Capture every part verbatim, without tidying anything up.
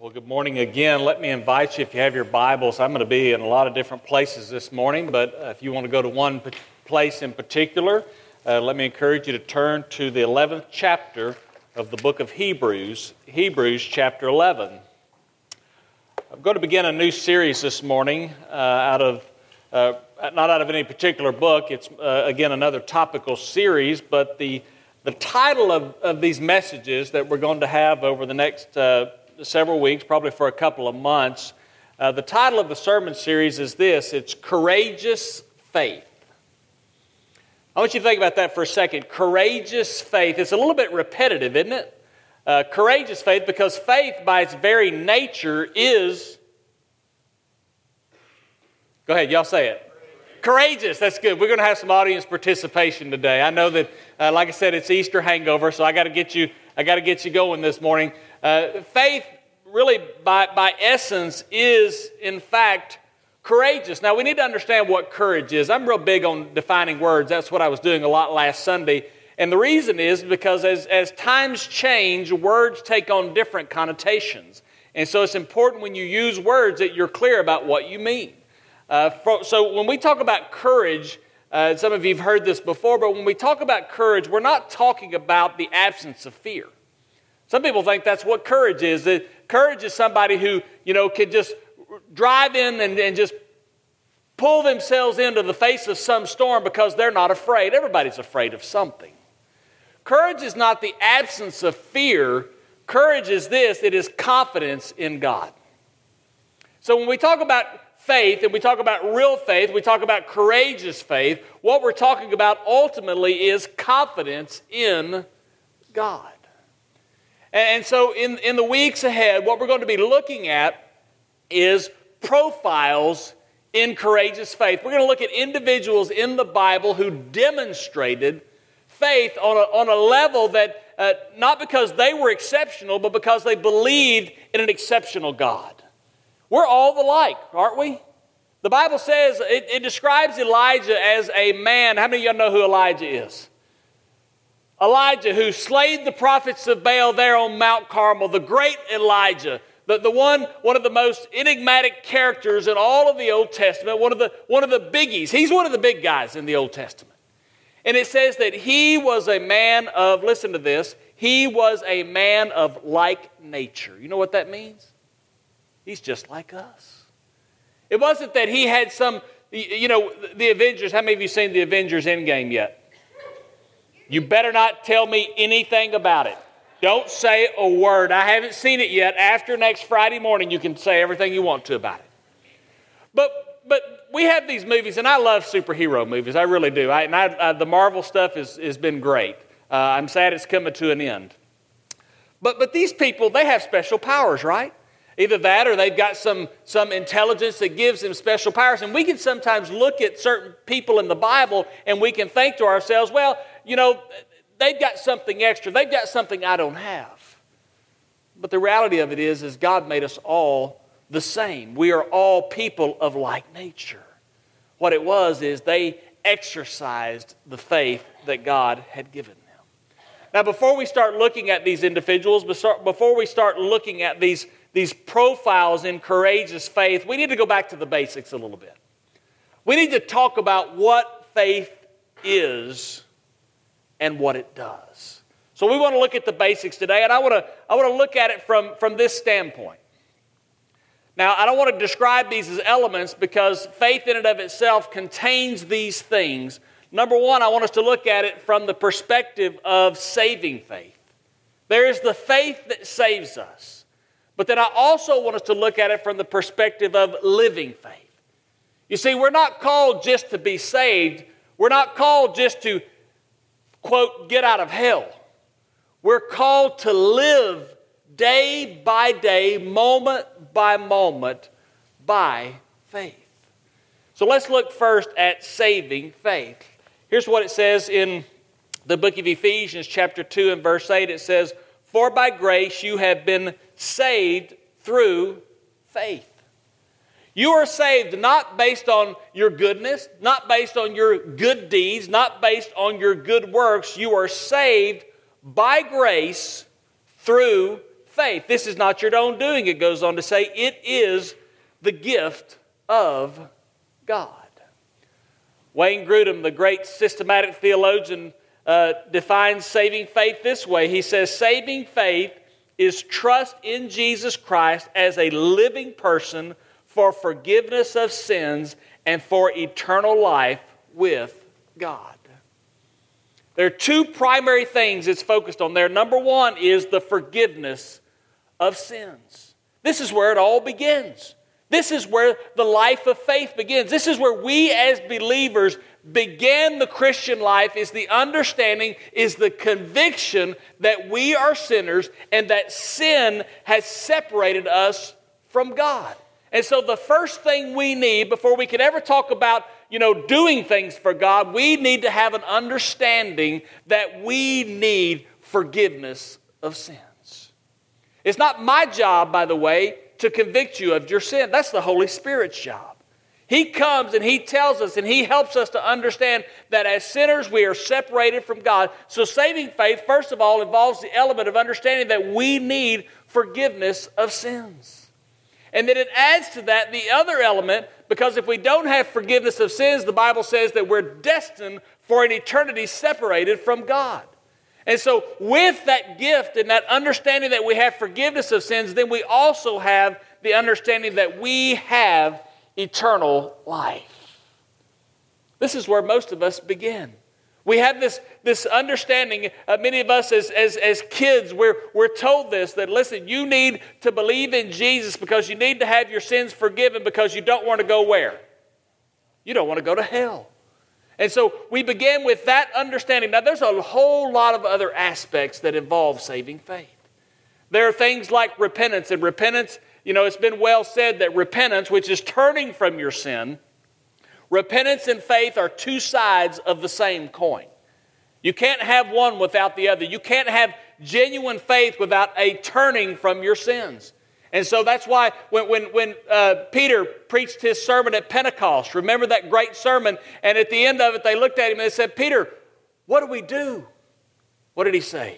Well, good morning again. Let me invite you, if you have your Bibles, I'm going to be in a lot of different places this morning, but uh, if you want to go to one p- place in particular, uh, let me encourage you to turn to the eleventh chapter of the book of Hebrews, Hebrews chapter eleven. I'm going to begin a new series this morning uh, out of, uh, not out of any particular book. It's, uh, again, another topical series, but the, the title of, of these messages that we're going to have over the next uh, several weeks, probably for a couple of months, uh, the title of the sermon series is this. It's Courageous Faith. I want you to think about that for a second. Courageous faith. It's a little bit repetitive, isn't it? Uh, courageous faith, because faith by its very nature is... Go ahead, y'all say it. Courageous. That's good. We're going to have some audience participation today. I know that, uh, like I said, it's Easter hangover, so I got to get you. I got to get you going this morning. Uh, faith, really, by by essence, is in fact courageous. Now, we need to understand what courage is. I'm real big on defining words. That's what I was doing a lot last Sunday. And the reason is because as, as times change, words take on different connotations. And so it's important when you use words that you're clear about what you mean. Uh, for, so when we talk about courage, uh, some of you have heard this before, but when we talk about courage, we're not talking about the absence of fear. Some people think that's what courage is. That courage is somebody who, you know, can just drive in and, and just pull themselves into the face of some storm because they're not afraid. Everybody's afraid of something. Courage is not the absence of fear. Courage is this. It is confidence in God. So when we talk about faith and we talk about real faith, we talk about courageous faith, what we're talking about ultimately is confidence in God. And so in, in the weeks ahead, what we're going to be looking at is profiles in courageous faith. We're going to look at individuals in the Bible who demonstrated faith on a, on a level that, uh, not because they were exceptional, but because they believed in an exceptional God. We're all alike, aren't we? The Bible says, it, it describes Elijah as a man. How many of y'all know who Elijah is? Elijah, who slayed the prophets of Baal there on Mount Carmel, the great Elijah, the, the one, one of the most enigmatic characters in all of the Old Testament, one of the, one of the biggies. He's one of the big guys in the Old Testament. And it says that he was a man of, listen to this, he was a man of like nature. You know what that means? He's just like us. It wasn't that he had some, you know, the Avengers. How many of you seen the Avengers Endgame yet? You better not tell me anything about it. Don't say a word. I haven't seen it yet. After next Friday morning, you can say everything you want to about it. But but we have these movies, and I love superhero movies. I really do. I, and I, I, the Marvel stuff has, has been great. Uh, I'm sad it's coming to an end. But but these people, they have special powers, right? Either that or they've got some, some intelligence that gives them special powers. And we can sometimes look at certain people in the Bible and we can think to ourselves, well, you know, they've got something extra. They've got something I don't have. But the reality of it is, is God made us all the same. We are all people of like nature. What it was is they exercised the faith that God had given them. Now, before we start looking at these individuals, before we start looking at these These profiles in courageous faith, we need to go back to the basics a little bit. We need to talk about what faith is and what it does. So we want to look at the basics today, and I want to, I want to look at it from, from this standpoint. Now, I don't want to describe these as elements because faith in and of itself contains these things. Number one, I want us to look at it from the perspective of saving faith. There is the faith that saves us. But then I also want us to look at it from the perspective of living faith. You see, we're not called just to be saved. We're not called just to, quote, get out of hell. We're called to live day by day, moment by moment, by faith. So let's look first at saving faith. Here's what it says in the book of Ephesians, chapter two and verse eight. It says, "For by grace you have been saved through faith." You are saved not based on your goodness, not based on your good deeds, not based on your good works. You are saved by grace through faith. This is not your own doing, it goes on to say. It is the gift of God. Wayne Grudem, the great systematic theologian, uh, defines saving faith this way. He says, saving faith is trust in Jesus Christ as a living person for forgiveness of sins and for eternal life with God. There are two primary things it's focused on there. Number one is the forgiveness of sins. This is where it all begins. This is where the life of faith begins. This is where we as believers began the Christian life, is the understanding, is the conviction that we are sinners and that sin has separated us from God. And so the first thing we need before we could ever talk about, you know, doing things for God, we need to have an understanding that we need forgiveness of sins. It's not my job, by the way, to convict you of your sin. That's the Holy Spirit's job. He comes and He tells us and He helps us to understand that as sinners we are separated from God. So saving faith, first of all, involves the element of understanding that we need forgiveness of sins. And then it adds to that the other element, because if we don't have forgiveness of sins, the Bible says that we're destined for an eternity separated from God. And so with that gift and that understanding that we have forgiveness of sins, then we also have the understanding that we have eternal life. This is where most of us begin. We have this, this understanding, uh, many of us as, as, as kids, we're, we're told this, that listen, you need to believe in Jesus because you need to have your sins forgiven because you don't want to go where? You don't want to go to hell. And so we begin with that understanding. Now there's a whole lot of other aspects that involve saving faith. There are things like repentance, and repentance, you know, it's been well said that repentance, which is turning from your sin, repentance and faith are two sides of the same coin. You can't have one without the other. You can't have genuine faith without a turning from your sins. And so that's why when, when, when uh, Peter preached his sermon at Pentecost, remember that great sermon, and at the end of it they looked at him and they said, Peter, what do we do? What did he say?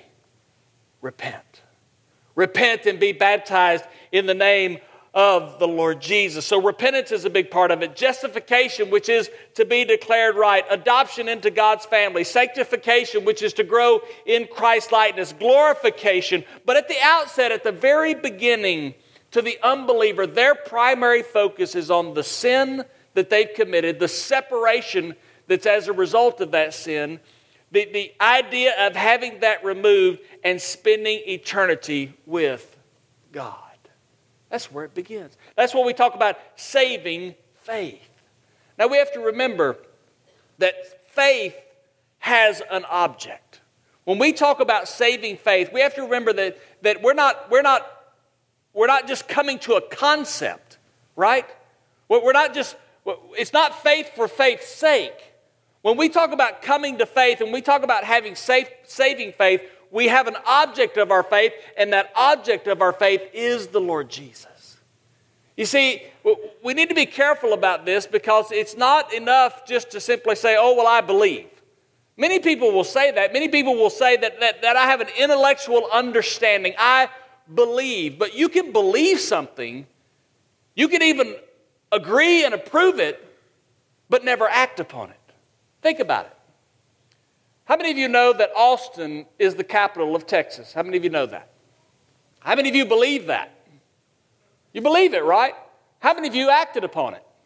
Repent. Repent and be baptized in the name of the Lord Jesus. So repentance is a big part of it. Justification, which is to be declared right. Adoption into God's family. Sanctification, which is to grow in Christ likeness. Glorification. But at the outset, at the very beginning, to the unbeliever, their primary focus is on the sin that they've committed, the separation that's as a result of that sin, the, the idea of having that removed and spending eternity with God. That's where it begins. That's what we talk about saving faith. Now we have to remember that faith has an object. When we talk about saving faith, we have to remember that, that we're not, we're not, we're not just coming to a concept, right? We're not just, it's not faith for faith's sake. When we talk about coming to faith and we talk about having safe, saving faith, we have an object of our faith, and that object of our faith is the Lord Jesus. You see, we need to be careful about this because it's not enough just to simply say, oh, well, I believe. Many people will say that. Many people will say that, that, that I have an intellectual understanding. I believe. But you can believe something. You can even agree and approve it, but never act upon it. Think about it. How many of you know that Austin is the capital of Texas? How many of you know that? How many of you believe that? You believe it, right? How many of you acted upon it?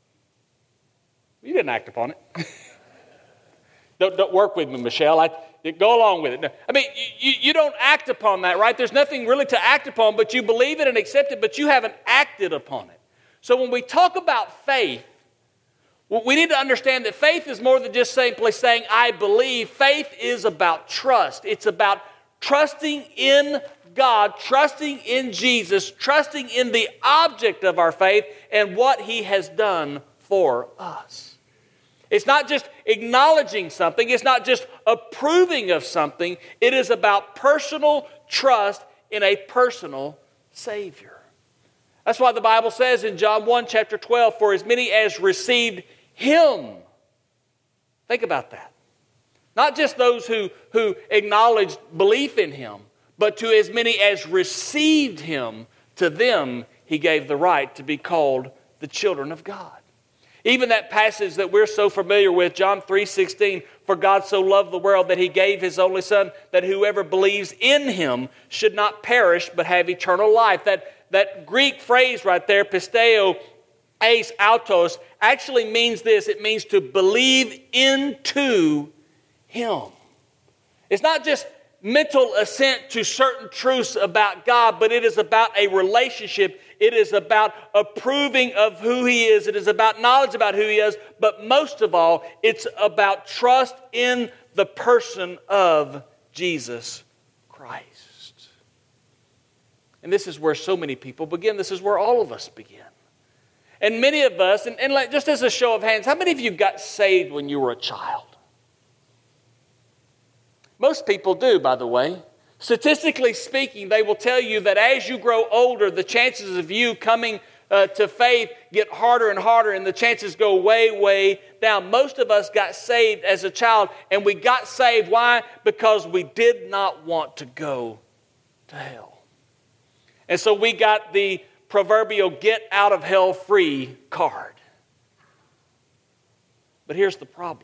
You didn't act upon it. don't, don't work with me, Michelle. I, go along with it. I mean, you, you don't act upon that, right? There's nothing really to act upon, but you believe it and accept it, but you haven't acted upon it. So when we talk about faith, we need to understand that faith is more than just simply saying, I believe. Faith is about trust. It's about trusting in God, trusting in Jesus, trusting in the object of our faith and what He has done for us. It's not just acknowledging something. It's not just approving of something. It is about personal trust in a personal Savior. That's why the Bible says in John one, chapter twelve, for as many as received Him. Think about that. Not just those who, who acknowledged belief in Him, But to as many as received him, to them he gave the right to be called the children of God. Even that passage that we're so familiar with, John three sixteen, for God so loved the world that he gave his only Son, that whoever believes in him should not perish but have eternal life. That, that Greek phrase right there, pisteo eis autos, actually means this. It means to believe into him. It's not just mental assent to certain truths about God, but it is about a relationship. It is about approving of who he is. It is about knowledge about who he is. But most of all, it's about trust in the person of Jesus Christ. And this is where so many people begin. This is where all of us begin. And many of us, and, and like, just as a show of hands, how many of you got saved when you were a child? Most people do, by the way. Statistically speaking, they will tell you that as you grow older, the chances of you coming uh, to faith get harder and harder, and the chances go way, way down. Most of us got saved as a child, and we got saved. Why? Because we did not want to go to hell. And so we got the proverbial get out of hell free card. But here's the problem.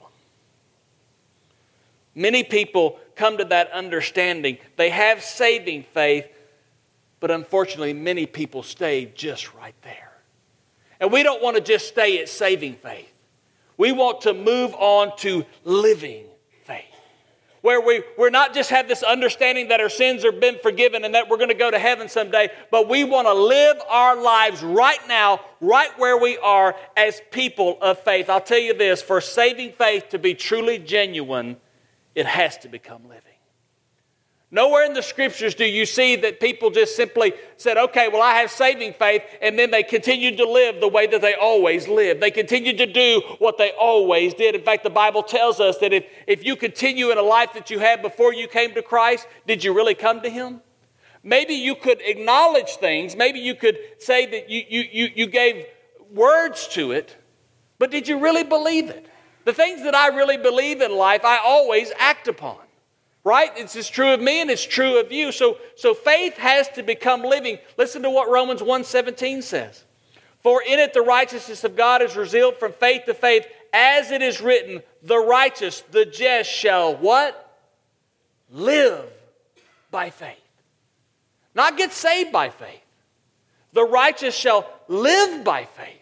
Many people come to that understanding. They have saving faith, but unfortunately, many people stay just right there. And we don't want to just stay at saving faith. We want to move on to living faith, where we, we're not just have this understanding that our sins have been forgiven and that we're going to go to heaven someday, but we want to live our lives right now, right where we are as people of faith. I'll tell you this, for saving faith to be truly genuine, it has to become living. Nowhere in the Scriptures do you see that people just simply said, okay, well, I have saving faith, and then they continued to live the way that they always lived. They continued to do what they always did. In fact, the Bible tells us that if, if you continue in a life that you had before you came to Christ, did you really come to Him? Maybe you could acknowledge things. Maybe you could say that you, you, you, you gave words to it, but did you really believe it? The things that I really believe in life, I always act upon. Right? It's, it's true of me and it's true of you. So, so faith has to become living. Listen to what Romans one seventeen says. For in it the righteousness of God is revealed from faith to faith, as it is written, the righteous, the just shall what? Live by faith. Not get saved by faith. The righteous shall live by faith.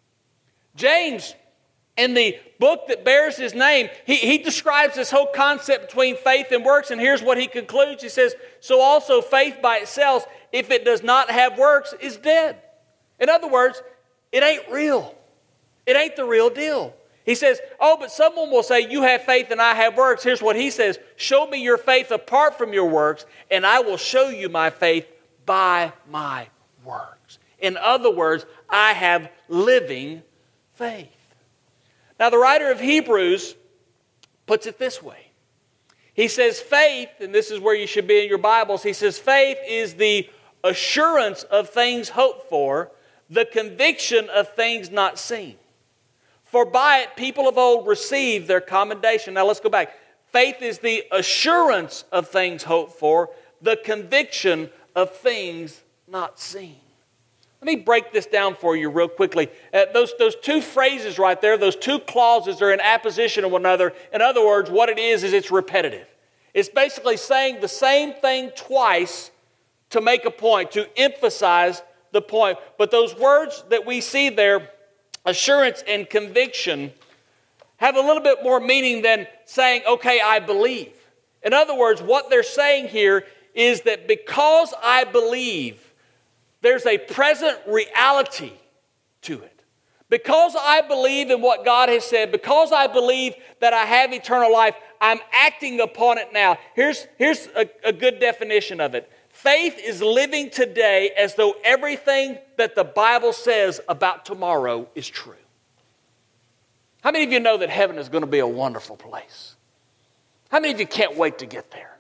James, in the book that bears his name, he, he describes this whole concept between faith and works, and here's what he concludes. He says, so also faith by itself, if it does not have works, is dead. In other words, it ain't real. It ain't the real deal. He says, oh, but someone will say, you have faith and I have works. Here's what he says, show me your faith apart from your works, and I will show you my faith by my works. In other words, I have living faith. Now, the writer of Hebrews puts it this way. He says faith, and this is where you should be in your Bibles, he says faith is the assurance of things hoped for, the conviction of things not seen. For by it people of old received their commendation. Now, let's go back. Faith is the assurance of things hoped for, the conviction of things not seen. Let me break this down for you real quickly. Uh, those, those two phrases right there, those two clauses are in apposition of one another. In other words, what it is, is it's repetitive. It's basically saying the same thing twice to make a point, to emphasize the point. But those words that we see there, assurance and conviction, have a little bit more meaning than saying, okay, I believe. In other words, what they're saying here is that because I believe, there's a present reality to it. Because I believe in what God has said, because I believe that I have eternal life, I'm acting upon it now. Here's, here's a, a good definition of it. Faith is living today as though everything that the Bible says about tomorrow is true. How many of you know that heaven is going to be a wonderful place? How many of you can't wait to get there?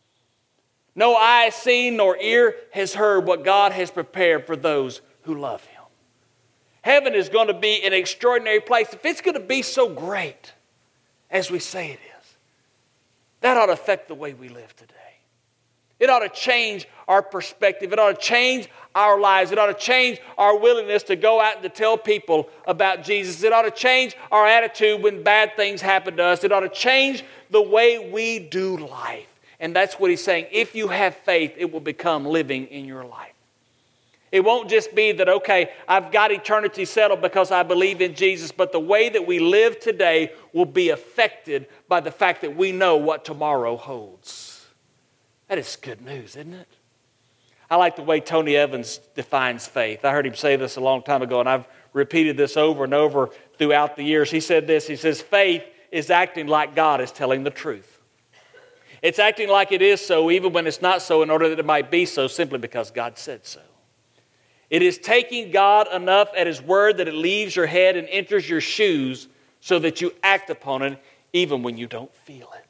No eye has seen nor ear has heard what God has prepared for those who love Him. Heaven is going to be an extraordinary place. If it's going to be so great as we say it is, that ought to affect the way we live today. It ought to change our perspective. It ought to change our lives. It ought to change our willingness to go out and to tell people about Jesus. It ought to change our attitude when bad things happen to us. It ought to change the way we do life. And that's what he's saying. If you have faith, it will become living in your life. It won't just be that, okay, I've got eternity settled because I believe in Jesus, but the way that we live today will be affected by the fact that we know what tomorrow holds. That is good news, isn't it? I like the way Tony Evans defines faith. I heard him say this a long time ago, and I've repeated this over and over throughout the years. He said this, he says, faith is acting like God is telling the truth. It's acting like it is so even when it's not so in order that it might be so simply because God said so. It is taking God enough at His word that it leaves your head and enters your shoes so that you act upon it even when you don't feel it.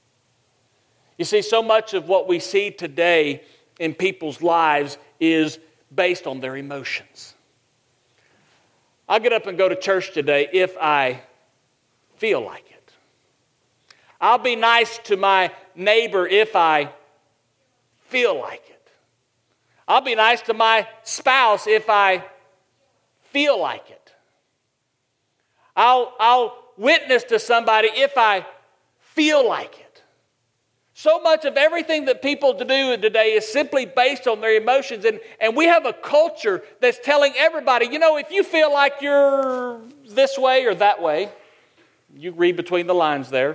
You see, so much of what we see today in people's lives is based on their emotions. I'll get up and go to church today if I feel like it. I'll be nice to my neighbor if I feel like it. I'll be nice to my spouse if I feel like it. I'll, I'll witness to somebody if I feel like it. So much of everything that people do today is simply based on their emotions. And, and we have a culture that's telling everybody, you know, if you feel like you're this way or that way, you read between the lines there.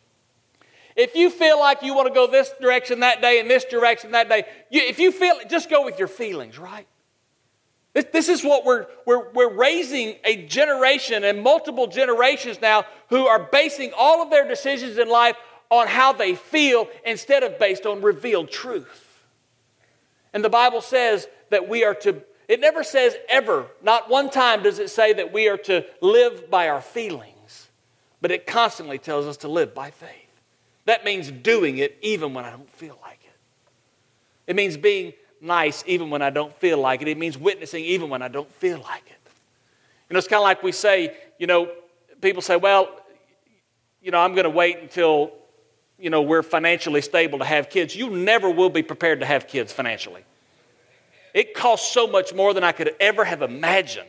If you feel like you want to go this direction that day and this direction that day, you, if you feel it, just go with your feelings, right? This, this is what we're, we're, we're raising a generation and multiple generations now who are basing all of their decisions in life on how they feel instead of based on revealed truth. And the Bible says that we are to, it never says ever, not one time does it say that we are to live by our feelings, but it constantly tells us to live by faith. That means doing it even when I don't feel like it. It means being nice even when I don't feel like it. It means witnessing even when I don't feel like it. You know, it's kind of like we say, you know, people say, well, you know, I'm going to wait until, you know, we're financially stable to have kids. You never will be prepared to have kids financially. It costs so much more than I could ever have imagined.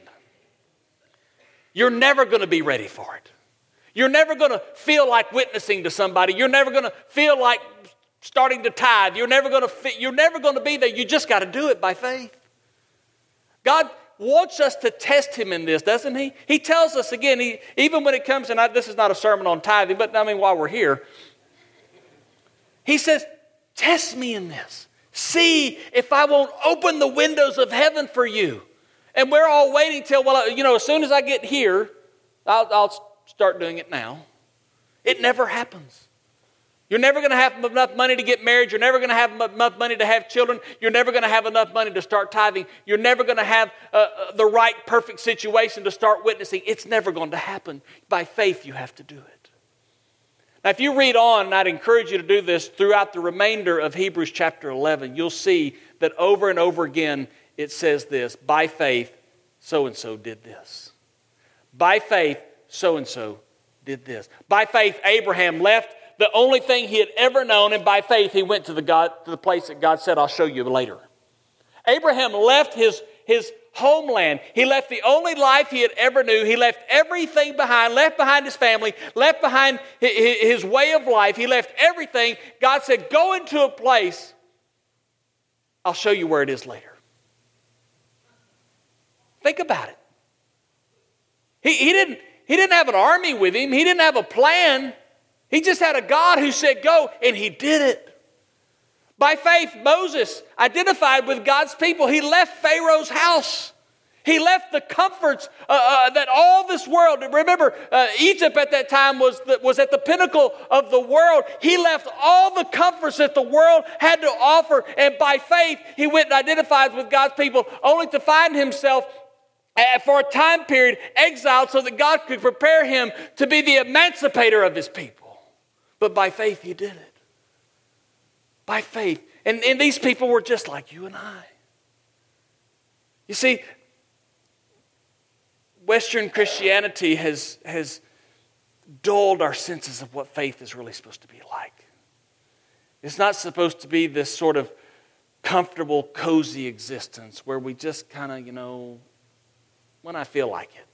You're never going to be ready for it. You're never going to feel like witnessing to somebody. You're never going to feel like starting to tithe. You're never going to fi- you're never going to be there. You just got to do it by faith. God wants us to test Him in this, doesn't He? He tells us again, he, even when it comes, and I, this is not a sermon on tithing, but I mean while we're here, He says, test me in this. See if I won't open the windows of heaven for you. And we're all waiting till, well, you know, as soon as I get here, I'll, I'll start doing it now. It never happens. You're never going to have enough money to get married. You're never going to have enough money to have children. You're never going to have enough money to start tithing. You're never going to have uh, the right, perfect situation to start witnessing. It's never going to happen. By faith, you have to do it. Now, if you read on, and I'd encourage you to do this throughout the remainder of Hebrews chapter eleven, you'll see that over and over again it says this, by faith, so-and-so did this. By faith, so-and-so did this. By faith, Abraham left the only thing he had ever known, and by faith, he went to the God to the place that God said, I'll show you later. Abraham left his, his homeland. He left the only life he had ever knew. He left everything behind, left behind his family, left behind his, his way of life. He left everything. God said, go into a place. I'll show you where it is later. Think about it. He, he didn't... He didn't have an army with him. He didn't have a plan. He just had a God who said go, and he did it. By faith, Moses identified with God's people. He left Pharaoh's house. He left the comforts uh, uh, that all this world, remember, uh, Egypt at that time was, the, was at the pinnacle of the world. He left all the comforts that the world had to offer, and by faith, he went and identified with God's people, only to find himself for a time period exiled so that God could prepare him to be the emancipator of his people. But by faith he did it. By faith. And, and these people were just like you and I. You see, Western Christianity has, has dulled our senses of what faith is really supposed to be like. It's not supposed to be this sort of comfortable, cozy existence where we just kind of, you know, when I feel like it.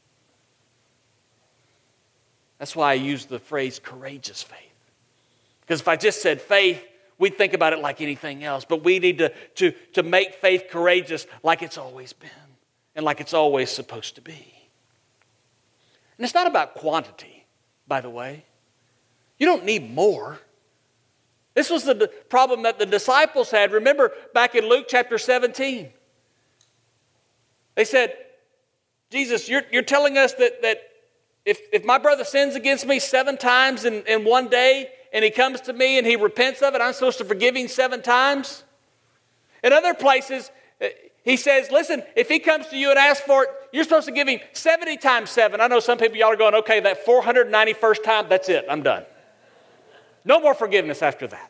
That's why I use the phrase courageous faith. Because if I just said faith, we'd think about it like anything else. But we need to, to, to make faith courageous like it's always been and like it's always supposed to be. And it's not about quantity, by the way. You don't need more. This was the problem that the disciples had. Remember back in Luke chapter seventeen. They said, Jesus, you're, you're telling us that, that if, if my brother sins against me seven times in, in one day, and he comes to me and he repents of it, I'm supposed to forgive him seven times? In other places, he says, listen, if he comes to you and asks for it, you're supposed to give him seventy times seven. I know some people, y'all are going, okay, that four hundred ninety-first time, that's it, I'm done. No more forgiveness after that.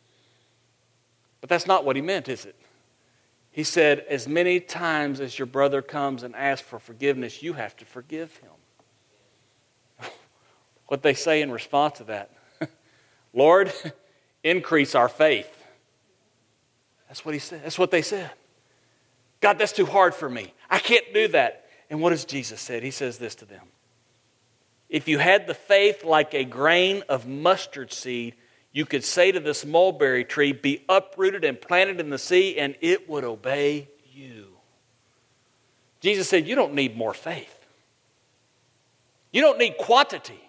But that's not what he meant, is it? He said, as many times as your brother comes and asks for forgiveness, you have to forgive him. What they say in response to that, Lord, increase our faith. That's what he said. That's what they said. God, that's too hard for me. I can't do that. And what does Jesus say? He says this to them. If you had the faith like a grain of mustard seed, you could say to this mulberry tree, be uprooted and planted in the sea, and it would obey you. Jesus said, you don't need more faith. You don't need quantity.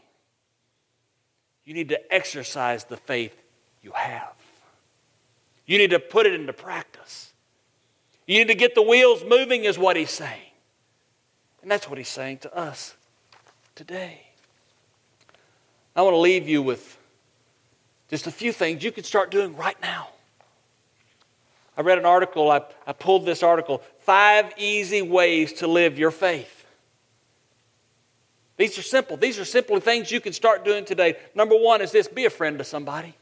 You need to exercise the faith you have. You need to put it into practice. You need to get the wheels moving is what he's saying. And that's what he's saying to us today. I want to leave you with just a few things you can start doing right now. I read an article, I, I pulled this article, Five Easy Ways to Live Your Faith. These are simple. These are simple things you can start doing today. Number one is this, be a friend to somebody.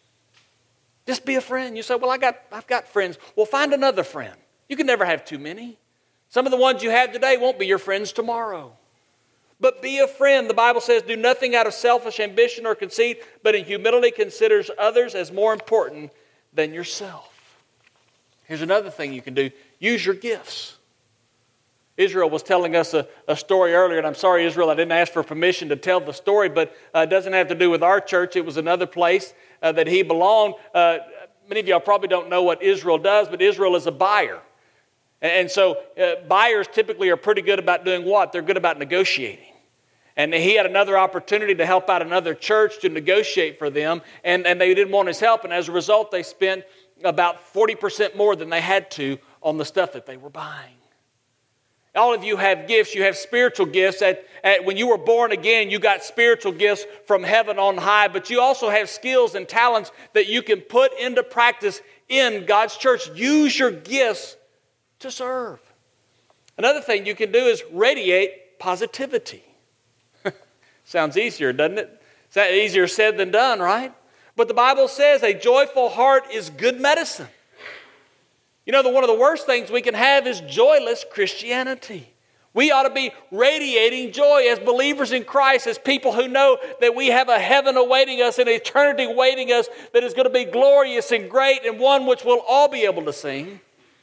Just be a friend. You say, well, I got, I've got friends. Well, find another friend. You can never have too many. Some of the ones you have today won't be your friends tomorrow. But be a friend. The Bible says, do nothing out of selfish ambition or conceit, but in humility considers others as more important than yourself. Here's another thing you can do. Use your gifts. Israel was telling us a, a story earlier, and I'm sorry, Israel, I didn't ask for permission to tell the story, but uh, it doesn't have to do with our church. It was another place uh, that he belonged. Uh, many of y'all probably don't know what Israel does, but Israel is a buyer. And, and so uh, buyers typically are pretty good about doing what? They're good about negotiating. And he had another opportunity to help out another church to negotiate for them, and, and they didn't want his help, and as a result, they spent about forty percent more than they had to on the stuff that they were buying. All of you have gifts. You have spiritual gifts. At, at, when you were born again, you got spiritual gifts from heaven on high, but you also have skills and talents that you can put into practice in God's church. Use your gifts to serve. Another thing you can do is radiate positivity. Sounds easier, doesn't it? It's easier said than done, right? But the Bible says a joyful heart is good medicine. You know, the, one of the worst things we can have is joyless Christianity. We ought to be radiating joy as believers in Christ, as people who know that we have a heaven awaiting us, an eternity awaiting us that is going to be glorious and great and one which we'll all be able to sing.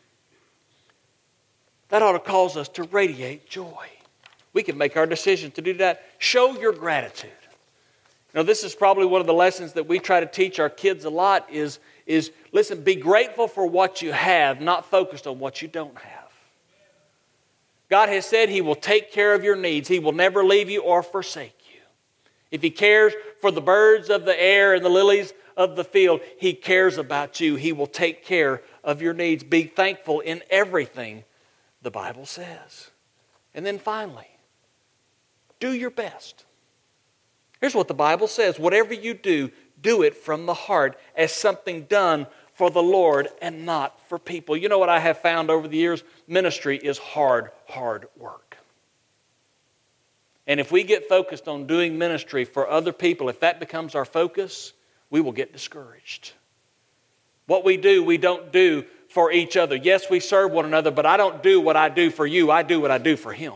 That ought to cause us to radiate joy. We can make our decision to do that. Show your gratitude. You know, this is probably one of the lessons that we try to teach our kids a lot is, is listen, be grateful for what you have, not focused on what you don't have. God has said He will take care of your needs. He will never leave you or forsake you. If He cares for the birds of the air and the lilies of the field, He cares about you. He will take care of your needs. Be thankful in everything, the Bible says. And then finally, do your best. Here's what the Bible says. Whatever you do, do it from the heart as something done for the Lord and not for people. You know what I have found over the years? Ministry is hard, hard work. And if we get focused on doing ministry for other people, if that becomes our focus, we will get discouraged. What we do, we don't do for each other. Yes, we serve one another, but I don't do what I do for you. I do what I do for Him.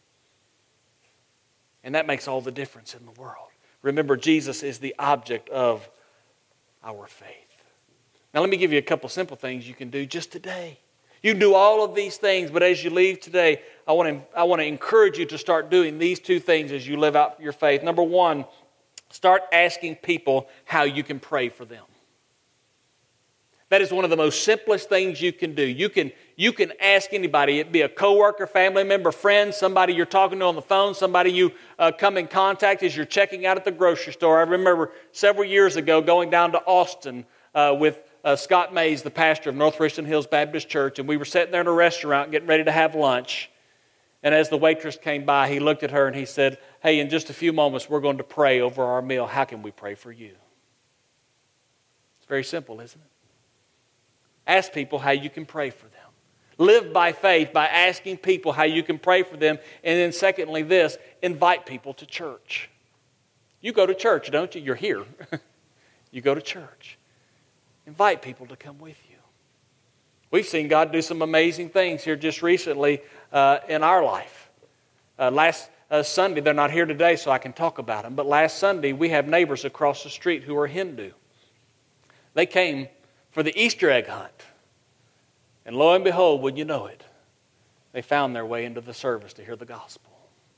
And that makes all the difference in the world. Remember, Jesus is the object of our faith. Now let me give you a couple simple things you can do just today. You can do all of these things, but as you leave today, I want to, I want to encourage you to start doing these two things as you live out your faith. Number one, start asking people how you can pray for them. That is one of the most simplest things you can do. You can, you can ask anybody, it be a coworker, family member, friend, somebody you're talking to on the phone, somebody you uh, come in contact as you're checking out at the grocery store. I remember several years ago going down to Austin uh, with uh, Scott Mays, the pastor of North Richland Hills Baptist Church, and we were sitting there in a restaurant getting ready to have lunch. And as the waitress came by, he looked at her and he said, "Hey, in just a few moments, we're going to pray over our meal. How can we pray for you?" It's very simple, isn't it? Ask people how you can pray for them. Live by faith by asking people how you can pray for them. And then secondly, this, invite people to church. You go to church, don't you? You're here. You go to church. Invite people to come with you. We've seen God do some amazing things here just recently uh, in our life. Uh, last uh, Sunday, they're not here today, so I can talk about them. But last Sunday, we have neighbors across the street who are Hindu. They came for the Easter egg hunt. And lo and behold, would you know it, they found their way into the service to hear the gospel.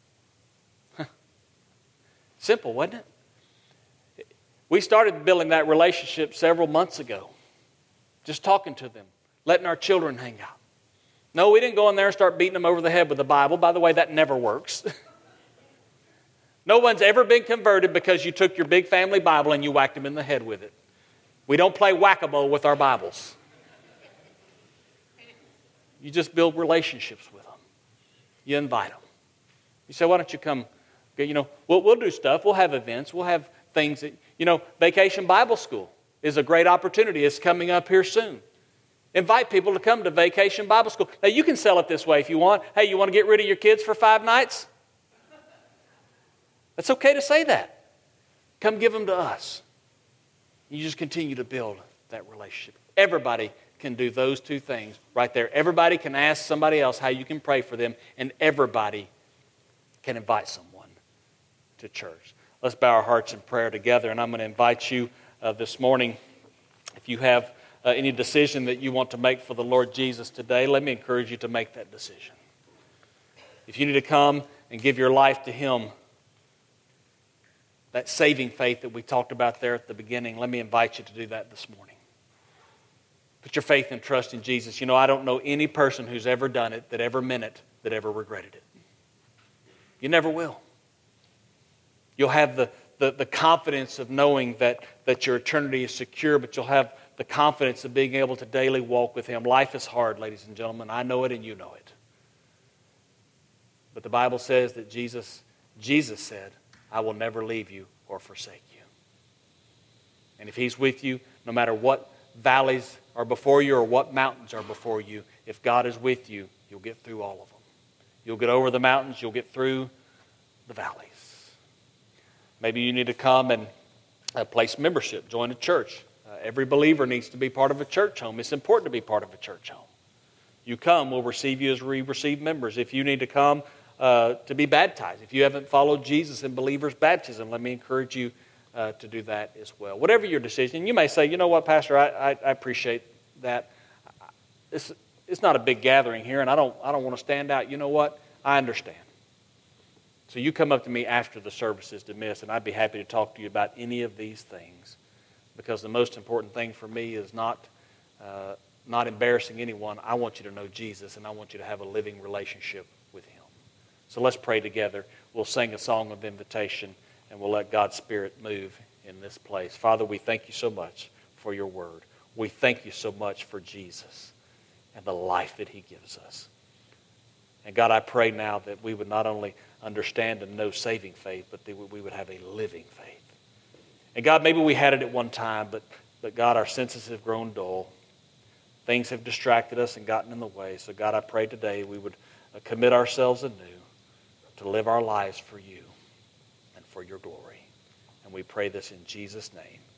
Simple, wasn't it? We started building that relationship several months ago. Just talking to them, letting our children hang out. No, we didn't go in there and start beating them over the head with the Bible. By the way, that never works. No one's ever been converted because you took your big family Bible and you whacked them in the head with it. We don't play whack-a-mole with our Bibles. You just build relationships with them. You invite them. You say, "Why don't you come?" You know, we'll, we'll do stuff. We'll have events. We'll have things that, you know, Vacation Bible School is a great opportunity. It's coming up here soon. Invite people to come to Vacation Bible School. Now, you can sell it this way if you want. Hey, you want to get rid of your kids for five nights? It's okay to say that. Come give them to us. You just continue to build that relationship. Everybody can do those two things right there. Everybody can ask somebody else how you can pray for them, and everybody can invite someone to church. Let's bow our hearts in prayer together, and I'm going to invite you uh, this morning, if you have uh, any decision that you want to make for the Lord Jesus today, let me encourage you to make that decision. If you need to come and give your life to Him, that saving faith that we talked about there at the beginning, let me invite you to do that this morning. Put your faith and trust in Jesus. You know, I don't know any person who's ever done it, that ever meant it, that ever regretted it. You never will. You'll have the, the, the confidence of knowing that, that your eternity is secure, but you'll have the confidence of being able to daily walk with Him. Life is hard, ladies and gentlemen. I know it and you know it. But the Bible says that Jesus, Jesus said, "I will never leave you or forsake you." And if He's with you, no matter what valleys are before you or what mountains are before you, if God is with you, you'll get through all of them. You'll get over the mountains, you'll get through the valleys. Maybe you need to come and uh, place membership, join a church. Uh, every believer needs to be part of a church home. It's important to be part of a church home. You come, we'll receive you as we receive members. If you need to come uh, to be baptized, if you haven't followed Jesus in believer's baptism, let me encourage you Uh, to do that as well. Whatever your decision, you may say, "You know what, Pastor, I, I, I appreciate that. It's, it's not a big gathering here, and I don't, I don't want to stand out. You know what? I understand." So you come up to me after the service is dismissed, and I'd be happy to talk to you about any of these things, because the most important thing for me is not, uh, not embarrassing anyone. I want you to know Jesus, and I want you to have a living relationship with Him. So let's pray together. We'll sing a song of invitation, and we'll let God's Spirit move in this place. Father, we thank you so much for your word. We thank you so much for Jesus and the life that He gives us. And God, I pray now that we would not only understand and know saving faith, but that we would have a living faith. And God, maybe we had it at one time, but, but God, our senses have grown dull. Things have distracted us and gotten in the way. So God, I pray today we would commit ourselves anew to live our lives for you and for your glory. And we pray this in Jesus' name.